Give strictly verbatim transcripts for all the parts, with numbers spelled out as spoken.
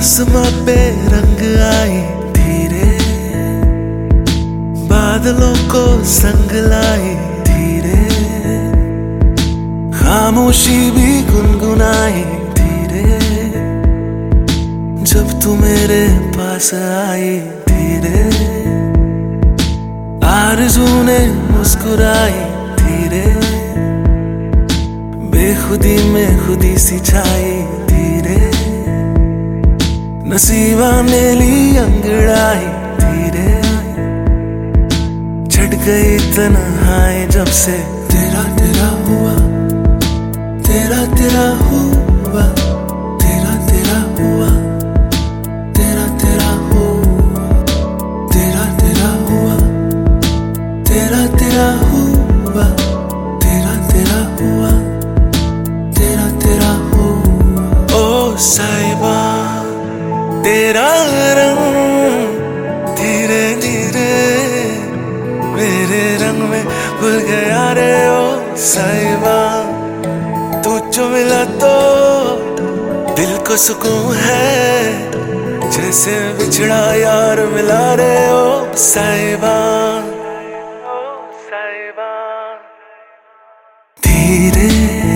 आसमां पे रंग आए धीरे, बादलों को संग लाए धीरे, खामोशी भी गुनगुनाए धीरे, जब तू मेरे पास आई धीरे, आरज़ू ने मुस्कुराई धीरे, बेखुदी में खुदी सी छाई धीरे, नसीबा ने ली अंगड़ाई धीरे, छट गई तन्हाई जब से तेरा तेरा हुआ, तेरा तेरा हुआ, तेरा तेरा हुआ, तेरा तेरा हुआ, तेरा तेरा हुआ, तेरा तेरा हुआ, तेरा तेरा हुआ, तेरा तेरा हुआ। ओ साहिबा तेरा रंग धीरे धीरे मेरे रंग में भूल गया रे। ओ साहिबा तू जो मिला तो दिल को सुकून है, जैसे बिछड़ा यार मिला रे। ओ साहिबा धीरे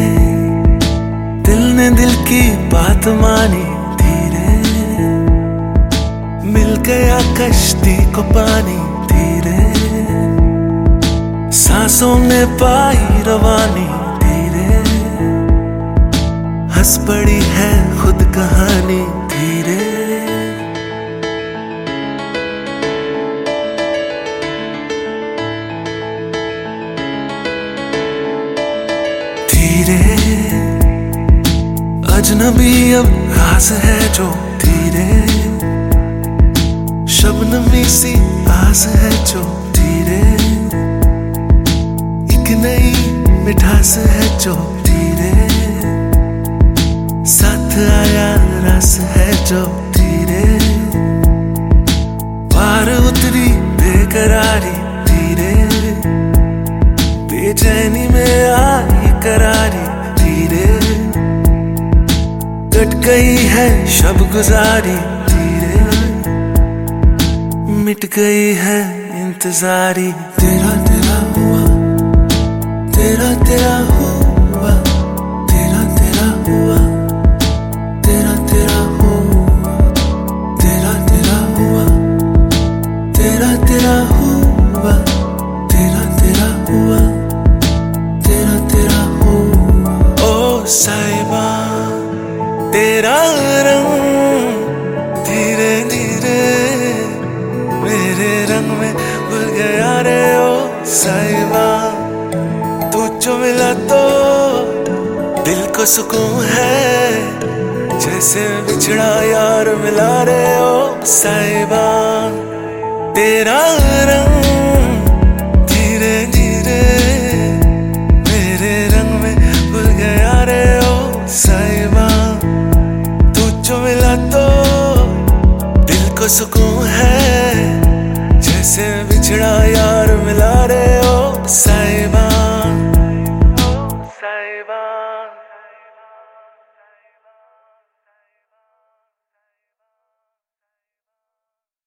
दिल ने दिल की बात मानी धीरे, मिल गया कश्ती को पानी धीरे, सांसों में पाई रवानी धीरे, हंस पड़ी है खुद कहानी धीरे। धीरे अजनबी अब खास है जो धीरे, शबनमी सी आस है जो धीरे, एक नई मिठास है जो धीरे, साथ आया रस है जो धीरे, पार उतरी बेकरारी धीरे, बेचैनी में आई करारी धीरे, कट गई है शब गुजारी धीरे, मिट गई है इंतजारी। तेरा तेरा हुआ, तेरा तेरा हुआ, तेरा तेरा हुआ, तेरा तेरा हुआ, तेरा तेरा हुआ, तेरा तेरा हुआ, तेरा तेरा हुआ, तेरा तेरा हुआ। ओ साहिबा तेरा रंग धीरे धीरे मेरे रंग में भूल गया रे। ओ साहिबा तू जो मिला तो दिल को सुकून है, जैसे बिछड़ा यार मिला रे। ओ साहिबा तेरा रंग